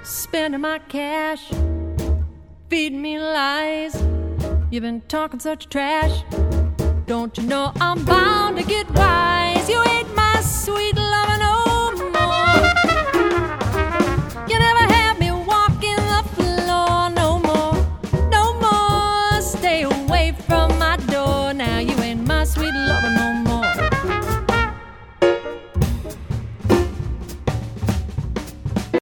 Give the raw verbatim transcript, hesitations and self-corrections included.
spending my cash, feeding me lies. You've been talking such trash. Don't you know I'm bound to get wise? You ain't my sweet love.